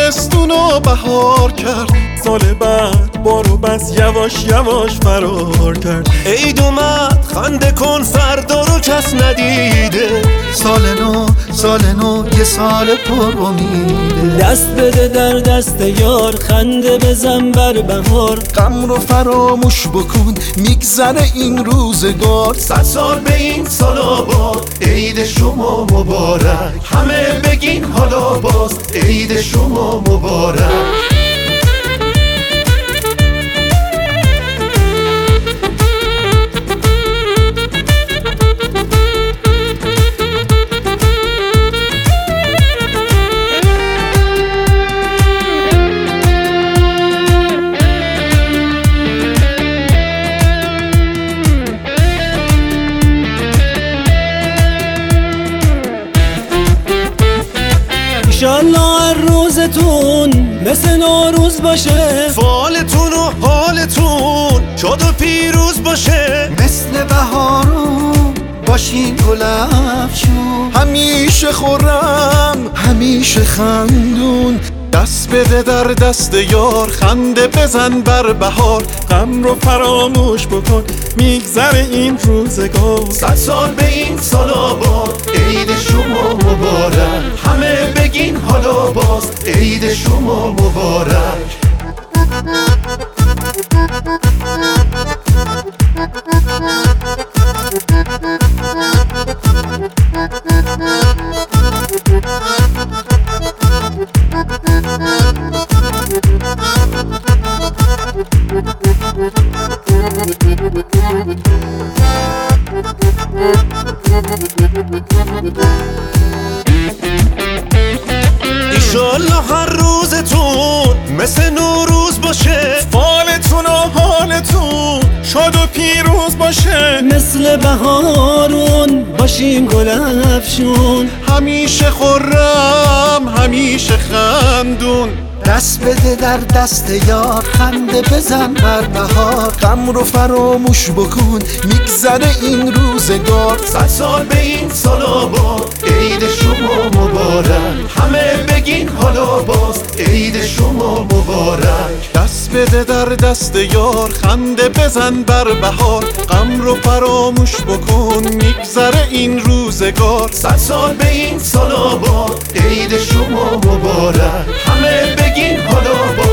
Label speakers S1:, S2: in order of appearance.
S1: تابستونو بهار کرد، سال بعد بارو بس یواش یواش فرار کرد. عید اومد خنده کن فردا رو کس ندیده،
S2: سال نو یه سال پر امیده.
S3: دست بده در دست یار، خنده بزن بر بهار.
S2: غم رو فراموش بکن میگذره این روزگار.
S1: 100 سال به این سال آباد، عید شما مبارک. همه بگین حالا باز، عید شما مبارک.
S3: انشالله هر روزتون مثل نوروز باشه،
S1: فالتون و حالتون شاد و پیروز باشه.
S2: مثل بهارون باشین گل افشون، همیشه خورم همیشه خندون.
S1: دست بده در دست یار، خنده بزن بر بهار. غم رو فراموش بکن میگذره این روزگار. 100 سال به این سال آباد، عید شما مبارک. همه بگین حالا باز، عید شما مبارک. ایشالله هر روزتون مثل نوروز باشه، فالتون و حالتون شاد و پیروز باشه.
S3: مثل بهارون باشیم گل افشون،
S1: همیشه خورم همیشه خندون.
S2: دست بده در دست یار، خنده بزن بر بهار. غم رو فراموش بکن میگذره این روزگار.
S1: 100 سال به این سال آباد، عید شما مبارک. همه بگین حالا باز، عید شما مبارک. دست بده در دست یار، خنده بزن بر بهار. غم رو فراموش بکن میگذره این روزگار. 100 سال به این سال آباد، عید شما مبارک. همه بگین حالا باز.